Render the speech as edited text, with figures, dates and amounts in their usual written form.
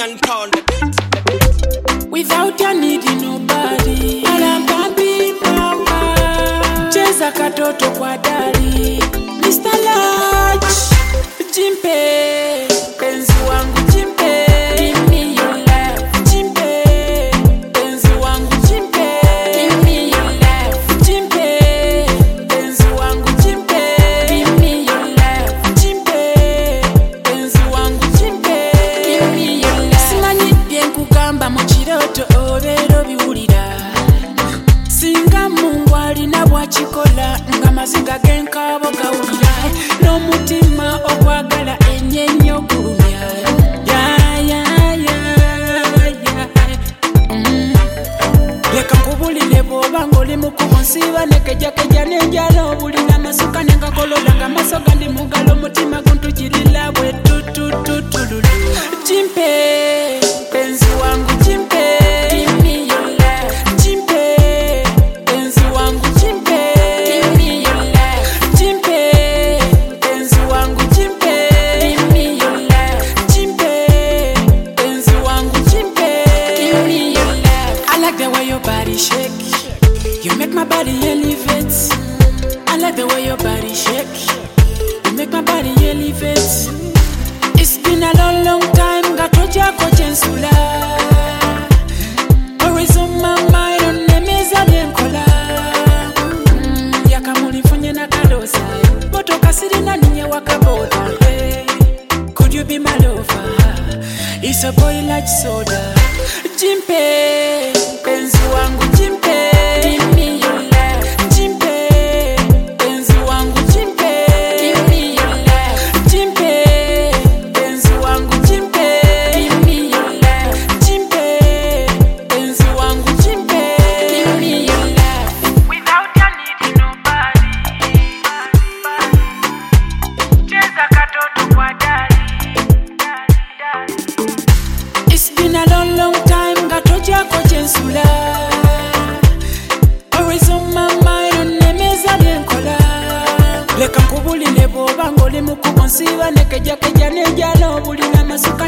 Babylonian town. Without you needing nobody. Alambabi mama, cheza katoto kwa dali. Mr. Large, Jimpe, penzi wangu Jimpe. Give me your love, Jimpe. Penzi wangu Jimpe. Give me your love, Jimpe. Penzi wangu Jimpe. Give me your love, Jimpe. Penzi wangu Jimpe. Give me your love. Simanyi byenkugamba mu kiroto obeera biwulira. Singa Mungu alina bw'akikola nga maziga g'enkaabo gawulira. N'omutima ogwagala ennyo gulumya. Leka nkubulire bw'oba ng'oli mu kkubo nsiiba nekejakeja n'enjala obulina amasuka n'engakolola ng'amaaso gandi mu ngalo omutima guntujirira bwe tutututululu. Jimpe, penzi wangu Jimpe. Give me your love, Jimpe. Penzi wangu Jimpe. Give me your love, Jimpe. Penzi wangu Jimpe. Give me your love, Jimpe. Penzi wangu Jimpe. Give me your love. I like the way your body shake. You make my body elevate. I like the way your body shake. You make my body elevate. It's been a long time, gatoja kochensula. Always on my mind, on the meza byenkola. Yakamuli funye na kadosa. Moto kasiri na ninye wakaboda. Hey, could you be my lover? It's a boy like soda. Jimpe, penzi wangu Jimpe. Give me your love, Jimpe. Penzi wangu Jimpe. Give me your love, Jimpe. Penzi wangu Jimpe. Give me your love, Jimpe. Penzi wangu Jimpe. Give me your love. Without you needing nobody. Cheza katoto kwa dali. It's been a long time, gatoja kochensula. Always on my mind, on the meza byenkola. Leka nkubulire bw'oba ng'oli mu kkubo nsiiba nekejakeja n'enjala obulina amasuka